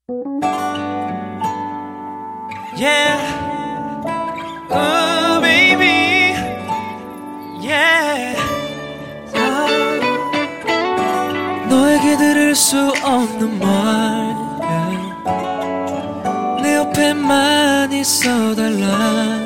Yeah, oh baby, yeah. 너에게 들을 수 없는 말, yeah. 내 옆에만 있어달라.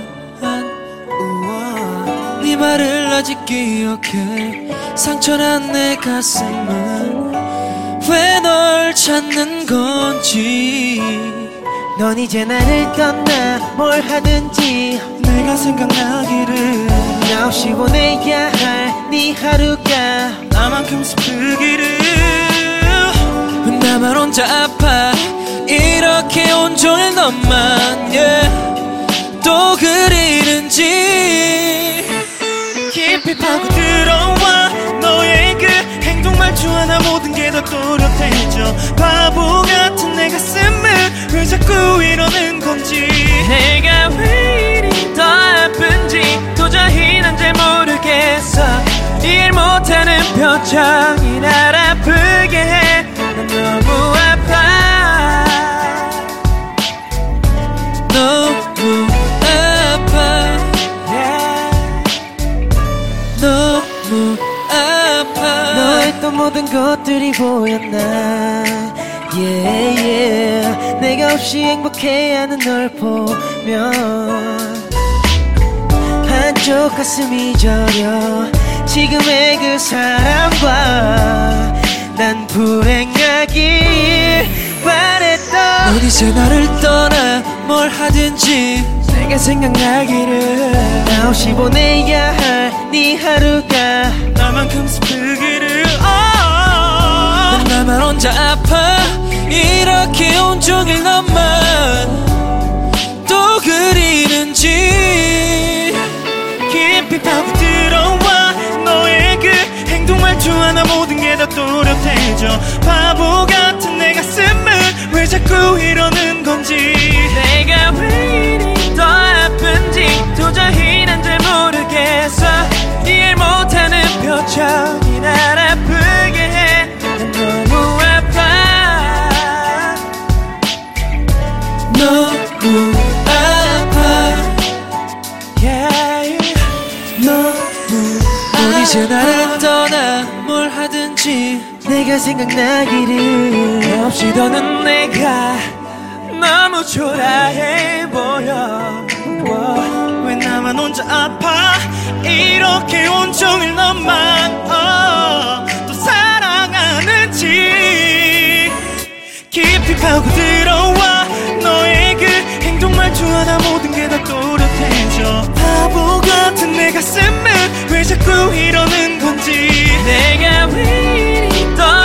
네 말을 아직 기억해. 상처난 내 가슴은 왜 널 찾는 건지. 넌 이제 나를 떠나 뭘 하든지 내가 생각나기를 나 없이 보내야 할 네 하루가 나만큼 슬프기를. 나만 혼자 아파 이렇게 온종일 너만, yeah. 또 그리는지. 깊이 파고 들어와 너의 그 행동 말투 하나 모든 게 더 또렷해져. 바보 같은 내 가슴을 왜 자꾸 이러는 건지. 내가 왜 이리 더 아픈지 도저히 난 잘 모르겠어. 이해 못하는 표정이 날 아프게 해. 난 너무 아파. 너무 아파, yeah. 너무 아파. 너의 또 모든 것들이 보였나. yeah, yeah. 내가 없이 행복해하는 널 보면 한쪽 가슴이 저려. 지금의 그 사람과 난 불행하길 바랬던. 넌 이제 나를 떠나 뭘 하든지 내가 생각나기를 나 없이 보내야 할 네 하루가 나만큼 슬프기를. 난 나만 혼자 아파 이렇게 온종일 너만 또 그리는지. 깊이 파고 들어와 너의 그 행동 말투 하나 모든 게 다 또렷해져. 바보 같은 내 가슴을 왜 자꾸 이러는 건지. 내가 왜 이리 더 아픈지 도저히 난 잘 모르겠어. 이해 못하는 표정이 날 아프게 해. 난 너무 아파. 너무 아파, yeah. 너무 넌 이제 나를 떠나 뭘 하든지 내가 생각나기를 너 없이 더는 내가 너무 초라해 보여. 왜 나만 혼자 아파 이렇게 온종일 너만 또 사랑하는지. 깊이 파고 들어와 너의 그 행동 말투 하나 모든 게 다 또렷해져. 바보 같은 내 가슴을 왜 자꾸 이러는 건지. 내가 왜 이리 더